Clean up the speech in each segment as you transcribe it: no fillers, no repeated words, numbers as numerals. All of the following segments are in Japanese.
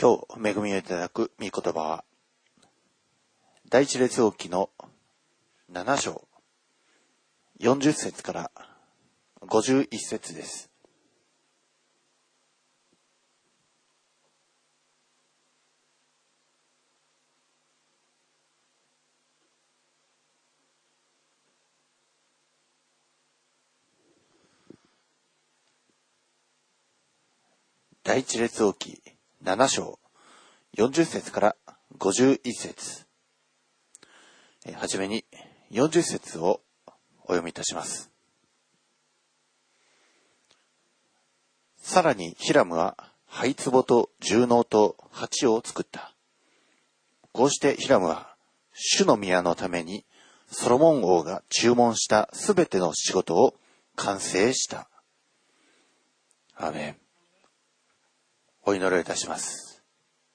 今日恵みをいただく御言葉は第一列王記の7章40節から51節です。第一列王記7章40節から51節。はじめに40節をお読みいたします。さらにヒラムは灰壺と重能と鉢を作った。こうしてヒラムは主の宮のためにソロモン王が注文したすべての仕事を完成した。アーメン。お祈りをいたします。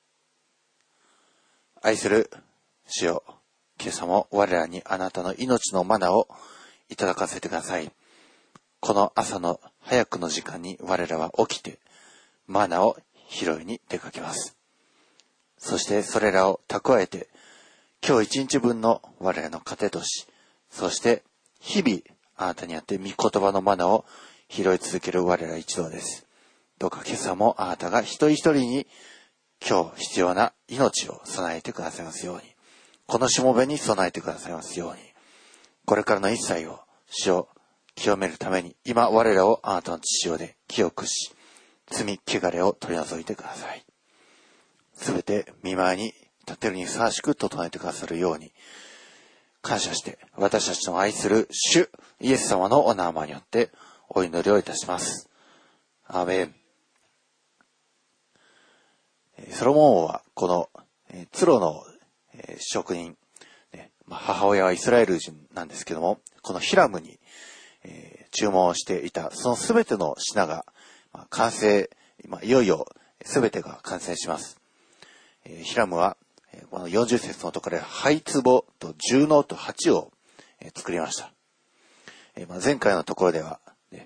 愛する主よ、今朝も我らにあなたの命のマナをいただかせてください。この朝の早くの時間に我らは起きてマナを拾いに出かけます。そしてそれらを蓄えて今日一日分の我らの糧とし、そして日々あなたにあって御言葉のマナを拾い続ける我ら一同です。どうか今朝もあなたが一人一人に今日必要な命を備えてくださいますように、このしもべに備えてくださいますように、これからの一切を主を清めるために今我らをあなたの血潮で清くし、罪汚れを取り除いてください。すべて御前に立てるにふさわしく整えてくださるように感謝して、私たちの愛する主イエス様のお名前によってお祈りをいたします。アーメン。ソロモン王はこのツロの職人、母親はイスラエル人なんですけども、このヒラムに注文をしていたそのすべての品が完成、いよいよすべてが完成します。ヒラムはこの40節のところで灰壺と重能と鉢を作りました。前回のところでは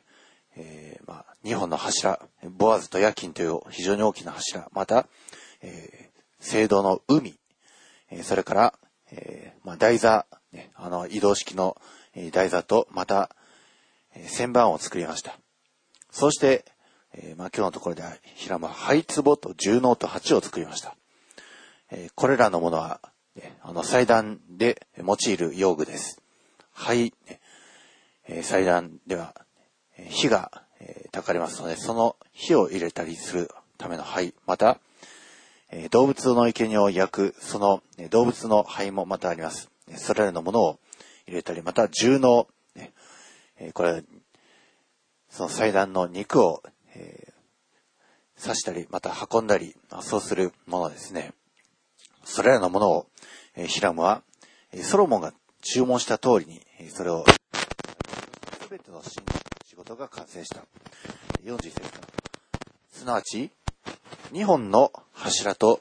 2本の柱、ボアズとヤキンという非常に大きな柱、また、聖堂の海、それから、台座、移動式の台座と、また、旋盤を作りました。そして、今日のところでは、ヒラムは灰壺と重能と鉢を作りました。これらのものは、祭壇で用いる用具です。祭壇では、火が焚かれますので、その火を入れたりするための灰、また動物の生贄を焼くその動物の灰もまたあります。それらのものを入れたり、また重能、これその祭壇の肉を刺したり、また運んだり、そうするものですね。それらのものをヒラムはソロモンが注文した通りにそれをすべての仕事が完成した。41節から。すなわち、2本の柱と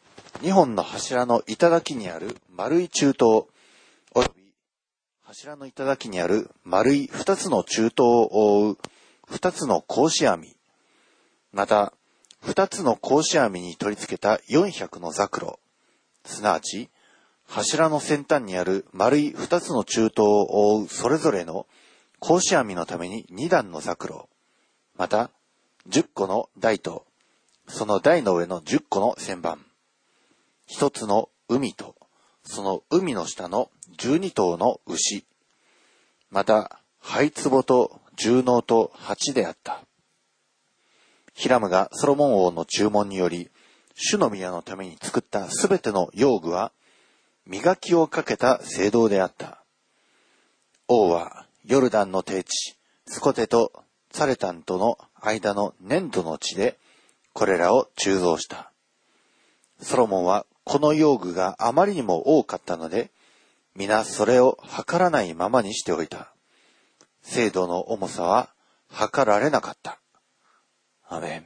2本の柱の頂にある丸い中東、および柱の頂にある丸い2つの中東を覆う2つの格子網、また2つの格子網に取り付けた400のザクロ、すなわち、柱の先端にある丸い2つの中東を覆うそれぞれの格子網のために2段のザクロ、また10個の台と、その台の上の10個の旋盤、1つの海と、その海の下の12頭の牛、また灰壺と重能と鉢であった。ヒラムがソロモン王の注文により、主の宮のために作ったすべての用具は、磨きをかけた聖堂であった。王はヨルダンの低地、スコテとサレタンとの間の粘土の地で、これらを鋳造した。ソロモンはこの用具があまりにも多かったので、皆それを測らないままにしておいた。聖堂の重さは測られなかった。アメ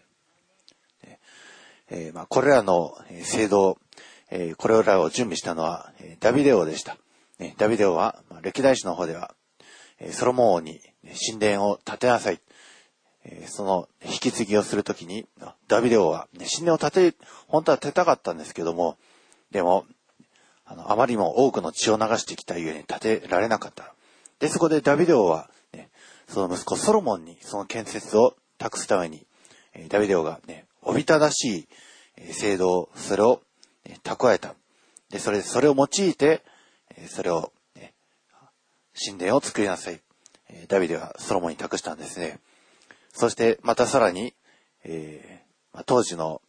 ン。これらの聖堂、これらを準備したのはダビデ王でした。ダビデ王は歴代史の方ではソロモン王に神殿を建てなさい、 その引き継ぎをするときに、ダビデ王は、神殿を本当は建てたかったんですけども、でも、あまりにも多くの血を流してきたゆえに建てられなかった。で、そこでダビデ王は、その息子ソロモンにその建設を託すために、ダビデ王がおびただしい制度、それを蓄えた。で、それを用いて、それを、神殿を作りなさい。ダビデはソロモンに託したんですね。そしてまたさらに、当時の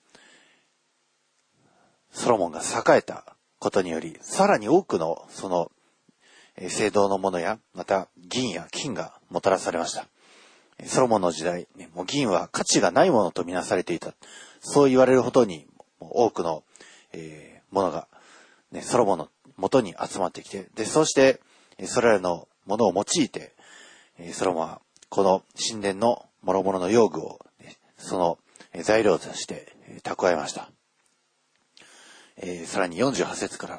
ソロモンが栄えたことにより、さらに多くのその聖堂のものや、また銀や金がもたらされました。ソロモンの時代、もう銀は価値がないものとみなされていた。そう言われるほどに多くの、ものが、ソロモンの元に集まってきて、で、そしてそれらのものを用いて、ソロモンはこの神殿の諸々の用具を、その材料として蓄えました。さらに48節から、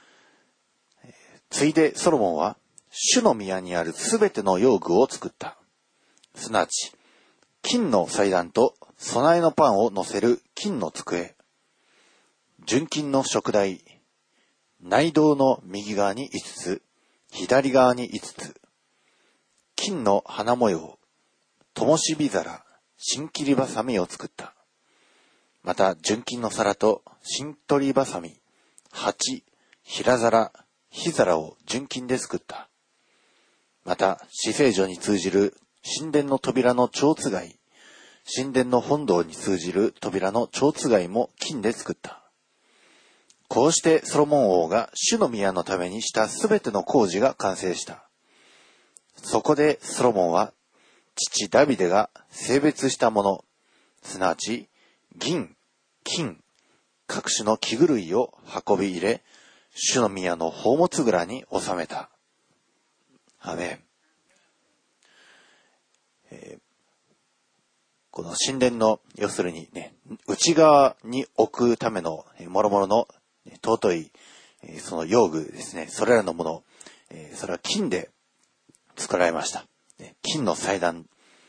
ついでソロモンは主の宮にあるすべての用具を作った。すなわち、金の祭壇と備えのパンを乗せる金の机、純金の食台、内堂の右側に5つ、左側に5つ、金の花模様、灯火皿、新切りばさみを作った。また、純金の皿と新取りばさみ、鉢、平皿、火皿を純金で作った。また、至聖所に通じる神殿の扉の蝶つがい、神殿の本堂に通じる扉の蝶つがいも金で作った。こうしてソロモン王が主の宮のためにしたすべての工事が完成した。そこでソロモンは父ダビデが性別したもの、すなわち銀、金、各種の器具類を運び入れ、主の宮の宝物蔵に収めた。アメン。この神殿の、要するに内側に置くための諸々の尊いその用具ですね、それらのもの、それは金で作られました。金の祭壇、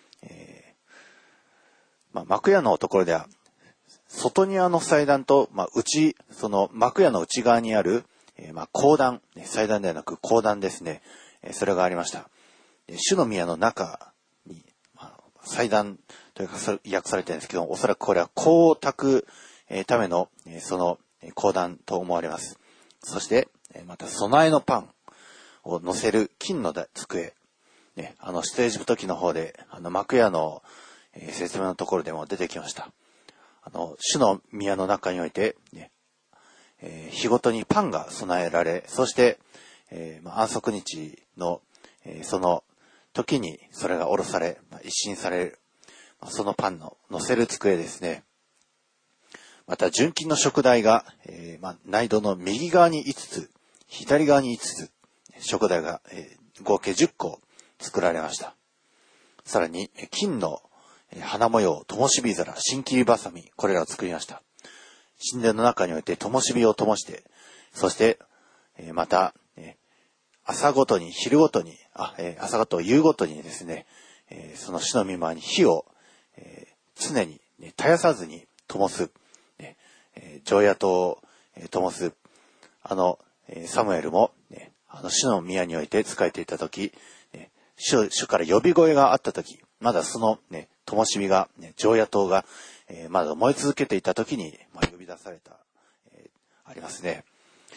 幕屋のところでは外庭の祭壇と、その幕屋の内側にある、講壇、祭壇ではなく講壇ですね、それがありました。主の宮の中に、祭壇というか訳されているんですけど、おそらくこれは香を焚くためのその講壇と思われます。そしてまた備えのパンを乗せる金の机、出エジプト記の方で幕屋の説明のところでも出てきました。主の宮の中において、日ごとにパンが備えられ、そして、安息日の、その時にそれが下ろされ、一新される、そのパンの乗せる机ですね。また純金の食台が、内堂の右側に5つ、左側に5つ、食台が、合計10個作られました。さらに金の花模様、灯火皿、新切りばさみ、これらを作りました。神殿の中において灯火を灯して、そして、また、朝ごとに、昼ごとに、朝ごと、夕ごとにですね、その主の御前に火を、常に、絶やさずに灯す、常夜灯を灯す、サムエルも、主の宮において仕えていたとき、主から呼び声があったとき、まだその灯火が、常夜灯が、まだ燃え続けていたときに、呼び出された、ありますね。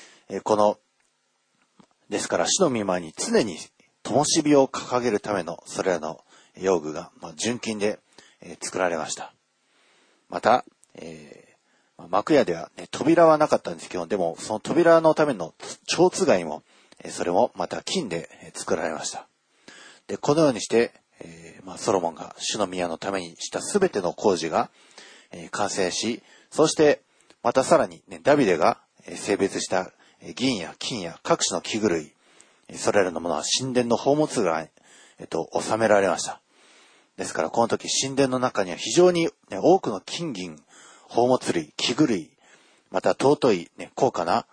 ですから、主の御前に常に灯火を掲げるためのそれらの用具が、純金で、作られました。また、幕屋では、扉はなかったんですけど、でもその扉のための蝶つがいも、それもまた金で作られました。で、このようにして、ソロモンが主の宮のためにしたすべての工事が、完成し、そしてまたさらに、ダビデが性別した銀や金や各種の器具類、それらのものは神殿の宝物蔵に、収められました。ですからこの時神殿の中には非常に、多くの金銀宝物類、器具類、また尊い、高価な、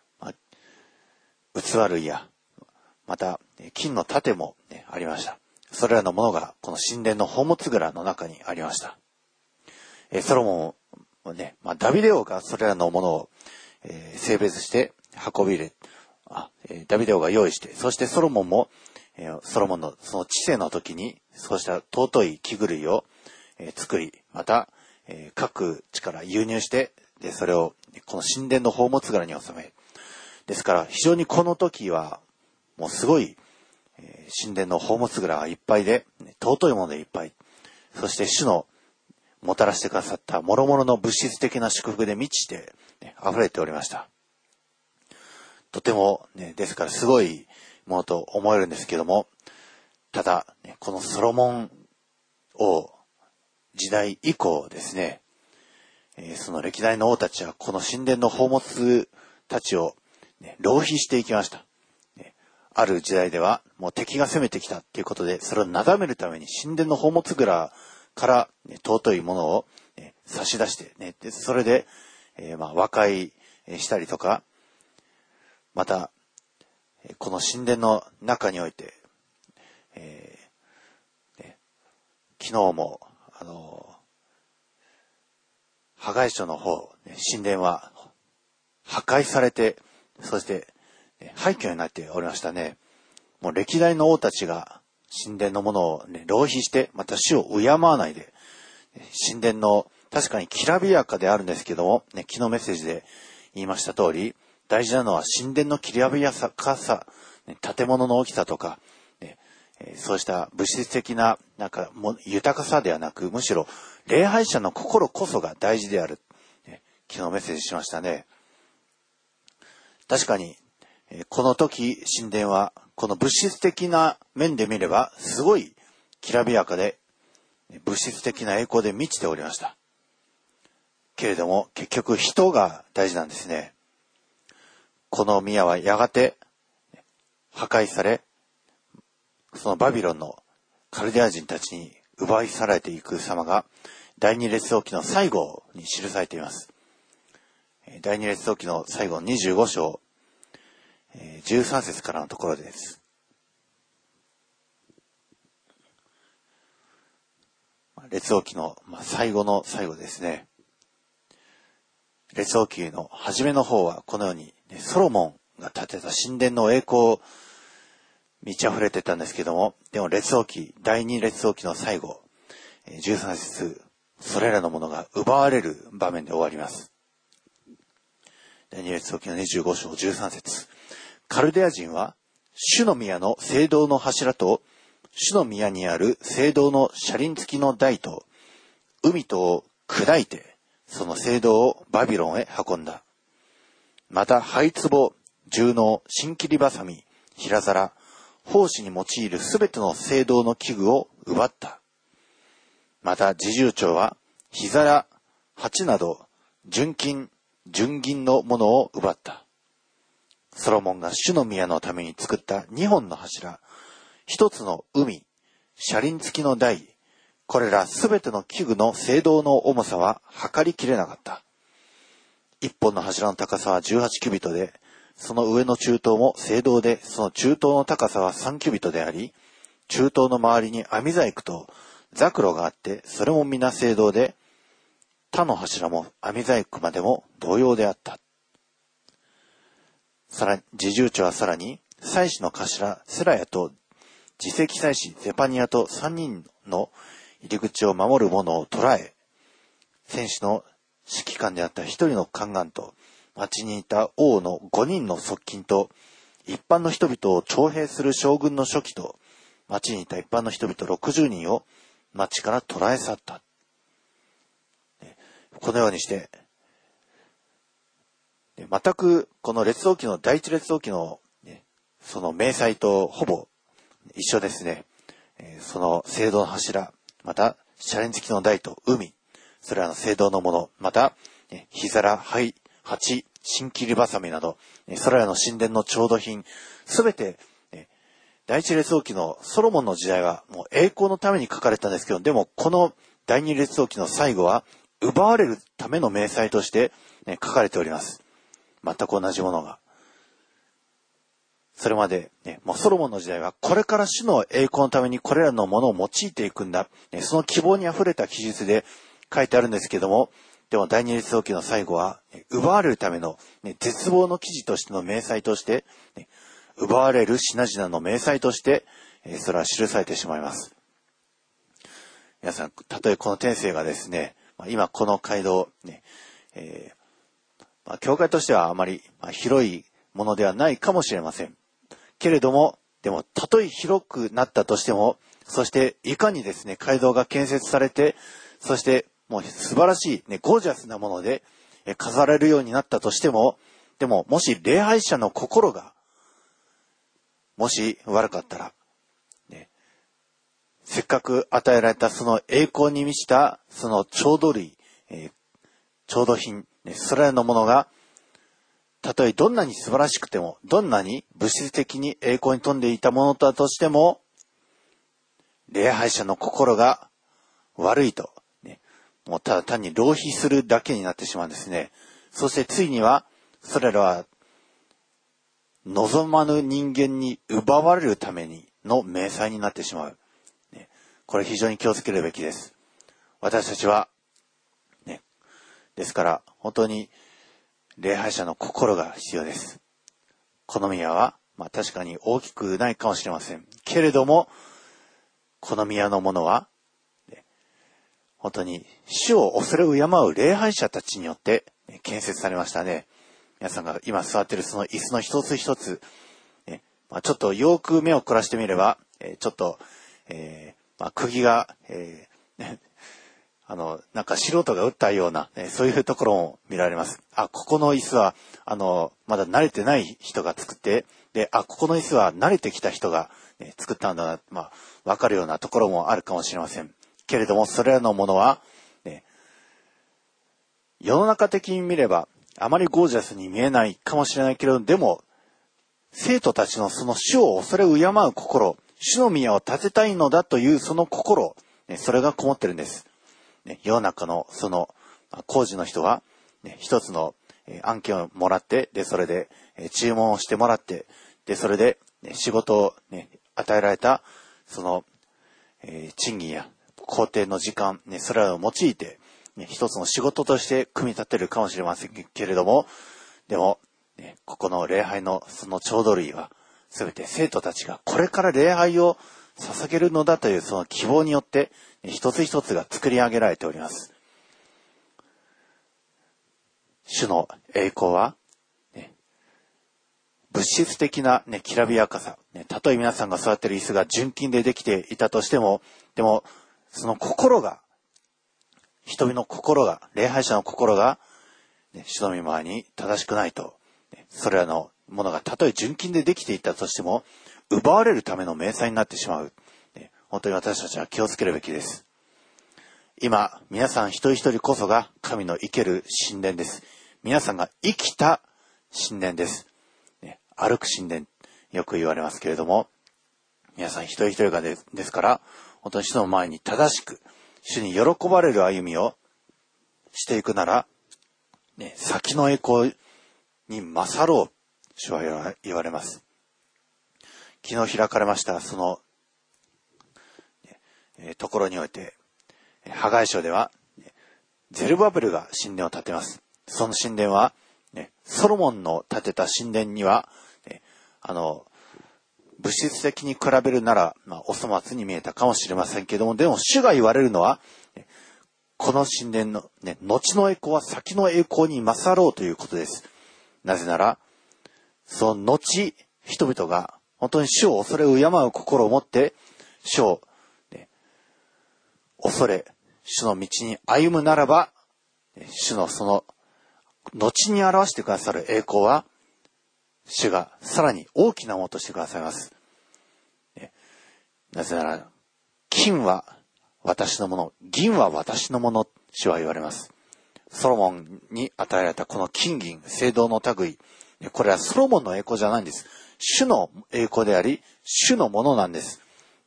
器類や、また金の盾も、ありました。 それらのものがこの神殿の宝物蔵の中にありました。ソロモンね、ダビデ王がそれらのものを、性別して運び入れ、ダビデ王が用意して、そしてソロモンも、ソロモンのその治世の時に、そうした尊い器具類を、作り、また、各地から輸入して、で、それをこの神殿の宝物蔵に収め、ですから非常にこの時は、もうすごい、神殿の宝物蔵がいっぱいで、尊いものでいっぱい、そして主のもたらしてくださった諸々の物質的な祝福で満ちて、溢れておりました。とてもね、ですからすごいものと思えるんですけども、ただ、このソロモン王時代以降ですね、その歴代の王たちはこの神殿の宝物たちを、浪費していきました。ある時代ではもう敵が攻めてきたということで、それをなだめるために神殿の宝物蔵から、尊いものを、差し出して、でそれで、和解したりとか、また、この神殿の中において、昨日も、破壊書の方、神殿は破壊されて、そして廃墟になっておりましたね。もう歴代の王たちが神殿のものを、浪費して、また主を敬わないで、神殿の確かにきらびやかであるんですけども、昨日メッセージで言いました通り、大事なのは神殿のきらびやかさ、建物の大きさとか、そうした物質的な豊かさではなく、むしろ礼拝者の心こそが大事である。昨日メッセージしましたね。確かに、この時神殿はこの物質的な面で見ればすごいきらびやかで物質的な栄光で満ちておりました。けれども結局人が大事なんですね。この宮はやがて破壊され、そのバビロンのカルデア人たちに奪い去られていく様が第二列王記の最後に記されています。第二列王記の最後の25章13節からのところです。列王記の最後の最後ですね。列王記の初めの方はこのようにソロモンが建てた神殿の栄光満ち溢れてたんですけども、でも第二列王記の最後、13節、それらのものが奪われる場面で終わります。第二列王記の25章13節、カルデア人は主の宮の聖堂の柱と、主の宮にある聖堂の車輪付きの台と、海とを砕いて、その聖堂をバビロンへ運んだ。また、灰壺、重能、新切りばさみ、平皿、奉仕に用いるすべての聖堂の器具を奪った。また、侍従長は、火皿、鉢など、純金、純銀のものを奪った。ソロモンが主の宮のために作った2本の柱、1つの海、車輪付きの台、これらすべての器具の聖堂の重さは測りきれなかった。1本の柱の高さは18キュビトで、その上の中東も聖堂で、その中東の高さは3キュビトであり、中東の周りに網細工とザクロがあって、それも皆聖堂で、他の柱も網細工までも同様であった。さらに、侍従長はさらに、祭司の頭、セラヤと、次席祭司、ゼパニアと3人の入り口を守る者を捕らえ、戦士の指揮官であった1人の宦官と、町にいた王の5人の側近と、一般の人々を徴兵する将軍の書記と、町にいた一般の人々60人を町から捕らえ去った。このようにして、全くこの列王記の第一列王記の、その明細とほぼ一緒ですね。その聖堂の柱、また車輪付きの台と海、それらの聖堂のもの、また火皿、灰、鉢、新切りばさみなど、それらの神殿の調度品、すべて第一列王記のソロモンの時代はもう栄光のために書かれたんですけど、でもこの第二列王記の最後は奪われるための明細として、書かれております。全く同じものが。 それまで、ね、もうソロモンの時代はこれから主の栄光のためにこれらのものを用いていくんだ。その希望にあふれた記述で書いてあるんですけども、でも第二列王記の最後は、奪われるための、絶望の記事としての明細として、奪われる品々の明細として、それは記されてしまいます。皆さん、たとえこの天性がですね、今この街道、教会としてはあまり広いものではないかもしれません。けれども、でも、たとえ広くなったとしても、そしていかにですね、街道が建設されて、そしてもう素晴らしい、ゴージャスなもので飾られるようになったとしても、でも、もし礼拝者の心が、もし悪かったら、せっかく与えられたその栄光に満ちた、その調度類、調度品、それらのものが、たとえどんなに素晴らしくても、どんなに物質的に栄光に富んでいたものだとしても、礼拝者の心が悪いと、もうただ単に浪費するだけになってしまうんですね。そしてついには、それらは、望まぬ人間に奪われるためにの明細になってしまう。これ非常に気をつけるべきです。私たちは、ですから本当に礼拝者の心が必要です。この宮は、確かに大きくないかもしれません。けれども、この宮のものは、本当に主を恐れ敬う礼拝者たちによって建設されましたね。皆さんが今座っているその椅子の一つ一つ、ちょっとよく目を凝らしてみれば、ちょっと、釘が、なんか素人が打ったような、そういうところも見られます。ここの椅子は、まだ慣れてない人が作って、で、ここの椅子は慣れてきた人が、作ったんだな、わかるようなところもあるかもしれません。けれども、それらのものは、世の中的に見れば、あまりゴージャスに見えないかもしれないけれど、でも、生徒たちのその主を恐れ敬う心、主の宮を建てたいのだというその心、それがこもってるんです。世の中のその工事の人は、一つの案件をもらって、で、それで注文をしてもらって、で、それで仕事を与えられた、その賃金や工程の時間、それらを用いて、一つの仕事として組み立てるかもしれませんけれども、でも、ここの礼拝のその調度類は、すべて生徒たちがこれから礼拝を捧げるのだというその希望によって、一つ一つが作り上げられております。主の栄光は、物質的な、きらびやかさ、たとえ皆さんが座っている椅子が純金でできていたとしても、でもその心が、人々の心が、礼拝者の心が、主の御前に正しくないと、それらのものがたとえ純金でできていたとしても、奪われるための明細になってしまう。本当に私たちは気をつけるべきです。今、皆さん一人一人こそが神の生ける神殿です。皆さんが生きた神殿です。歩く神殿、よく言われますけれども、皆さん一人一人がですから、本当に主の前に正しく、主に喜ばれる歩みをしていくなら、先の栄光に勝ろう、主は言われます。昨日開かれましたその、ところにおいて、ハガイ書では、ゼルバベルが神殿を建てます。その神殿は、ソロモンの建てた神殿には、物質的に比べるなら、お粗末に見えたかもしれませんけれども、でも主が言われるのは、この神殿の、後の栄光は先の栄光に勝ろうということです。なぜなら、その後、人々が本当に主を恐れ敬う心を持って、主を、恐れ、主の道に歩むならば、主のその、後に表してくださる栄光は、主がさらに大きなものとしてくださいます。なぜなら、金は私のもの、銀は私のもの、主は言われます。ソロモンに与えられたこの金銀、青銅の類、これはソロモンの栄光じゃないんです。主の栄光であり、主のものなんです。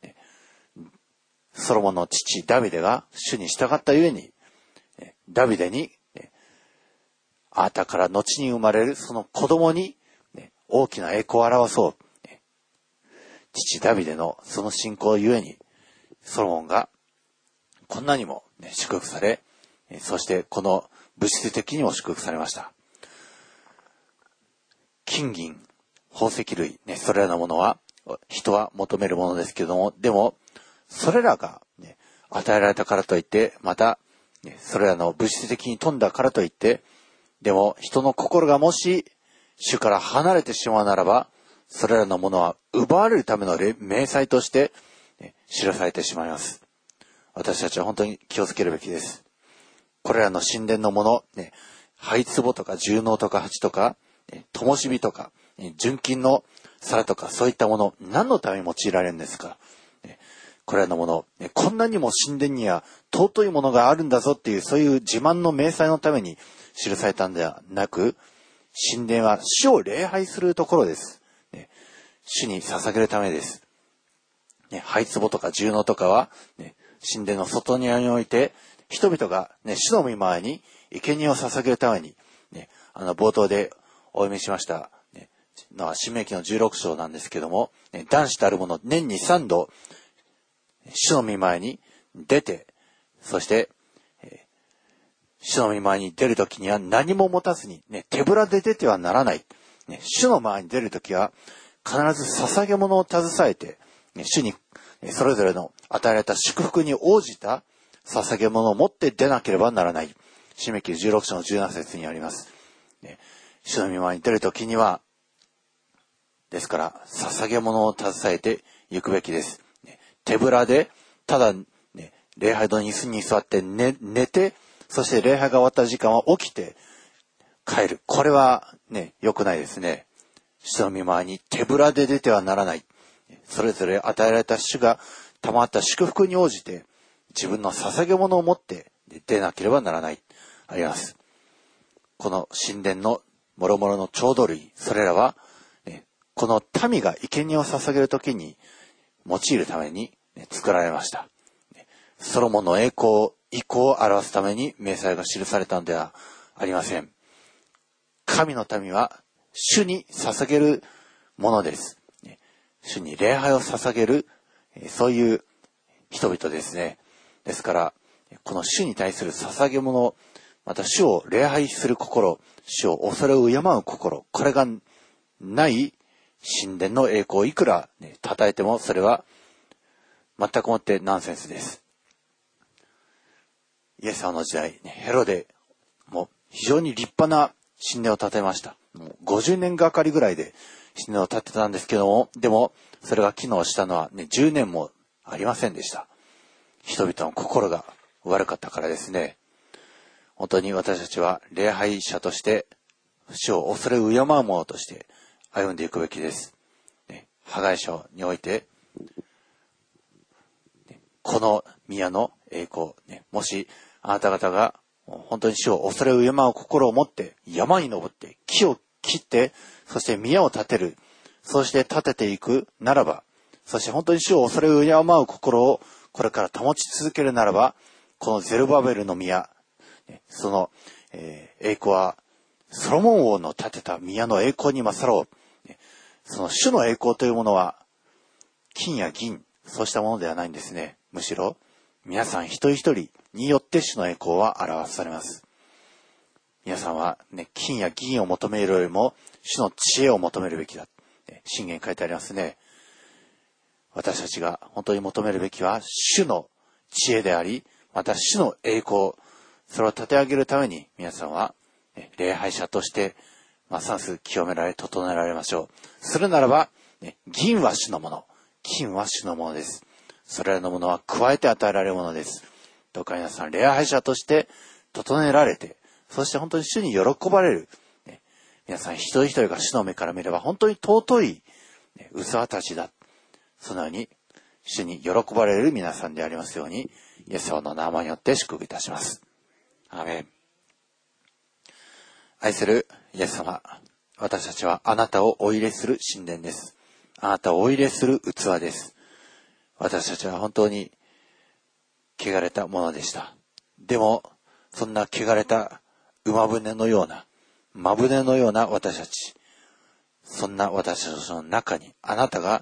ソロモンの父ダビデが主に従ったゆえに、ダビデに、あなたから後に生まれるその子供に、大きな栄光を表そう。 父ダビデのその信仰ゆえに、ソロモンがこんなにも、祝福され、そしてこの物質的にも祝福されました。金銀、宝石類、それらのものは人は求めるものですけれども、でもそれらが、与えられたからといって、また、それらの物質的に富んだからといって、でも人の心がもし主から離れてしまうならば、それらのものは奪われるための明細として、記されてしまいます。私たちは本当に気をつけるべきです。これらの神殿のもの、灰壺とか重納とか鉢とか、灯火とか、純金の皿とか、そういったもの、何のために用いられるんですか。これらのもの、こんなにも神殿には尊いものがあるんだぞっていう、そういう自慢の明細のために記されたんではなく、神殿は主を礼拝するところです。主に捧げるためです。灰壺とか重納とかは、神殿の外庭において、人々が、主の御前に生贄を捧げるために、冒頭でお読みしました、のは申命記の16章なんですけども、男子たる者年に3度、主の御前に出て、そして、主の御前に出るときには何も持たずに、手ぶらで出てはならない。主の前に出るときは必ず捧げ物を携えて、主にそれぞれの与えられた祝福に応じた捧げ物を持って出なければならない。申命記16章の17節にあります。主の御前に出るときには、ですから捧げ物を携えて行くべきです。手ぶらで、ただ、礼拝堂に椅子に座って寝て、そして礼拝が終わった時間は起きて帰る。これは良くないですね。主の御前に手ぶらで出てはならない。それぞれ与えられた主が賜った祝福に応じて、自分の捧げ物を持って出なければならない。あります。この神殿の諸々の調度類、それらは、この民が生贄を捧げるときに用いるために作られました。ソロモンの栄光、意向を表すために明細が記されたのではありません。神の民は主に捧げるものです。主に礼拝を捧げる、そういう人々ですね。ですから、この主に対する捧げ物、また主を礼拝する心、主を恐れを敬う心、これがない神殿の栄光をいくら、称えてもそれは全くもってナンセンスです。イエス様の時代、ヘロデも非常に立派な神殿を建てました。もう50年がかりぐらいで神殿を建てたんですけども、でもそれが機能したのは10年もありませんでした。人々の心が悪かったからですね。本当に私たちは礼拝者として主を恐れ敬う者として歩んでいくべきです。破壊者において、この宮の栄光、もしあなた方が本当に主を恐れ敬う心を持って山に登って木を切ってそして宮を建てる、そして建てていくならば、そして本当に主を恐れ敬う心をこれから保ち続けるならば、このゼルバベルの宮、その栄光はソロモン王の建てた宮の栄光に勝ろう。その主の栄光というものは金や銀、そうしたものではないんですね。むしろ皆さん一人一人によって主の栄光は表されます。皆さんは金や銀を求めるよりも主の知恵を求めるべきだ。箴言に書いてありますね。私たちが本当に求めるべきは主の知恵であり、また主の栄光、それを立て上げるために皆さんは礼拝者としてますます清められ整えられましょう。するならば、銀は主のもの、金は主のものです。それらのものは加えて与えられるものです。どうか皆さん礼拝者として整えられて、そして本当に主に喜ばれる、皆さん一人一人が主の目から見れば本当に尊い器たちだ。そのように主に喜ばれる皆さんでありますように、イエス様の名前によって祝福いたします。アーメン。愛するイエス様、私たちはあなたをお入れする神殿です。あなたをお入れする器です。私たちは本当に汚れたものでした。でもそんな汚れた馬舟のような、真舟のような私たち、そんな私たちの中にあなたが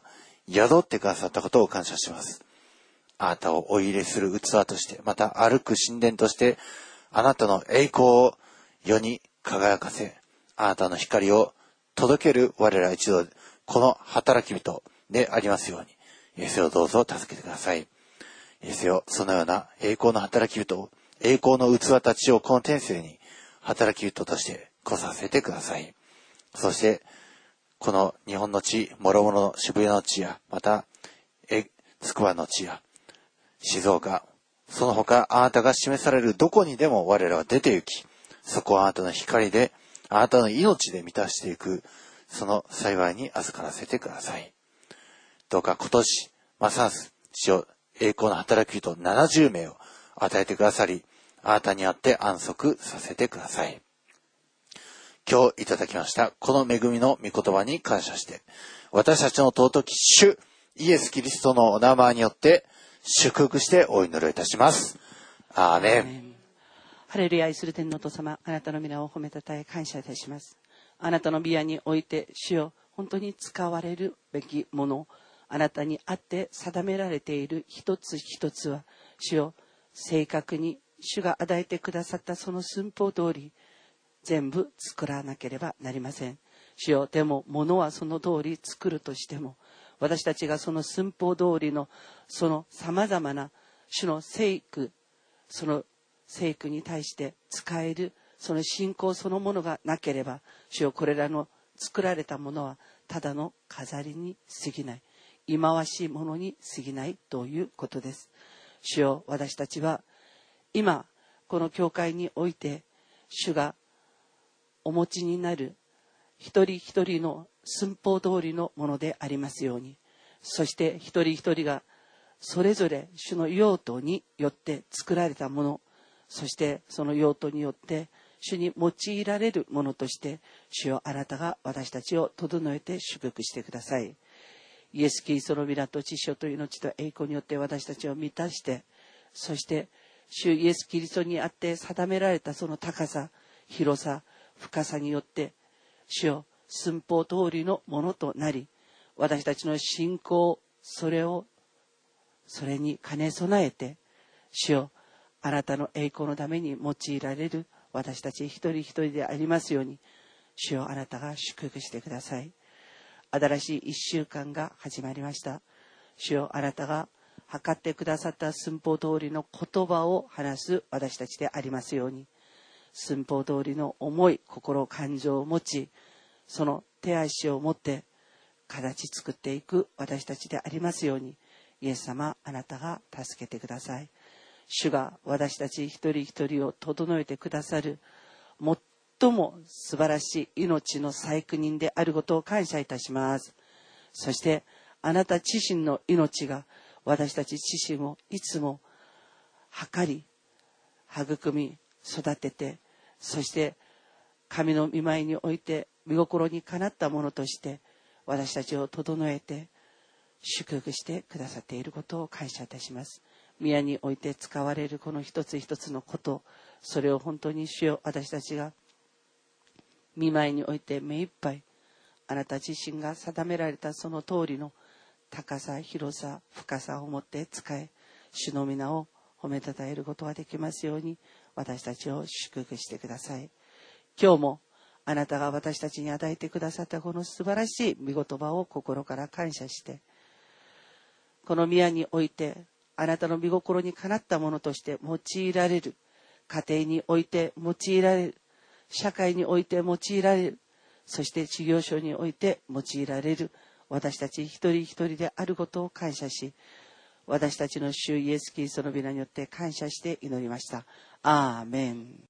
宿ってくださったことを感謝します。あなたをお入れする器として、また歩く神殿として、あなたの栄光を世に輝かせ、あなたの光を届ける我ら一同、この働き人でありますように、イエスをどうぞ助けてください。イエスよ、そのような栄光の働き人を、栄光の器たちをこの天性に働き人として来させてください。そして、この日本の地、諸々の渋谷の地や、また、筑波の地や、静岡、その他あなたが示されるどこにでも我らは出て行き、そこをあなたの光で、あなたの命で満たしていく、その幸いに預からせてください。どうか今年、ますます主よ、栄光の働き人70名を与えてくださり、あなたにあって安息させてください。今日いただきましたこの恵みの御言葉に感謝して、私たちの尊き主イエス・キリストのお名前によって祝福してお祈りをいたします。アーメン。 ハレルヤ、愛する天のお父様、あなたの皆を褒めたたえ感謝いたします。あなたの宮において主よ、本当に使われるべきもの、あなたにあって定められている一つ一つは、主よ、正確に主が与えてくださったその寸法通り全部作らなければなりません。主よ、でも物はその通り作るとしても、私たちがその寸法通りのそのさまざまな主の聖句、その聖句に対して使えるその信仰そのものがなければ、主よ、これらの作られたものはただの飾りに過ぎない、忌まわしいものに過ぎないということです。主よ、私たちは今この教会において主がお持ちになる一人一人の寸法通りのものでありますように、そして一人一人がそれぞれ主の用途によって作られたもの、そしてその用途によって主に用いられるものとして、主よ、あなたが私たちを整えて祝福してください。イエス・キリストの皆と知性と命と栄光によって私たちを満たして、そして主イエス・キリストにあって定められたその高さ、広さ、深さによって主よ、寸法通りのものとなり、私たちの信仰、それに兼ね備えて、主よ、あなたの栄光のために用いられる私たち一人一人でありますように、主よ、あなたが祝福してください。新しい1週間が始まりました。主よ、あなたが測ってくださった寸法通りの言葉を話す私たちでありますように、寸法通りの思い、心、感情を持ち、その手足を持って形作っていく私たちでありますように、イエス様、あなたが助けてください。主が私たち一人一人を整えてくださる最も素晴らしい命の細工人であることを感謝いたします。そしてあなた自身の命が私たち自身をいつも計り育み育てて、そして神の御前において御心にかなったものとして私たちを整えて祝福してくださっていることを感謝いたします。宮において使われるこの一つ一つのこと、それを本当に主よ、私たちが御前において目いっぱいあなた自身が定められたその通りの高さ、広さ、深さを持って使え、主の皆を褒めたたえることができますように、私たちを祝福してください。今日もあなたが私たちに与えてくださったこの素晴らしい御言葉を心から感謝して、この宮においてあなたの御心にかなったものとして用いられる、家庭において用いられる、社会において用いられる、そして事業所において用いられる私たち一人一人であることを感謝し、私たちの主イエス・キリストの皆によって感謝して祈りました。アーメン。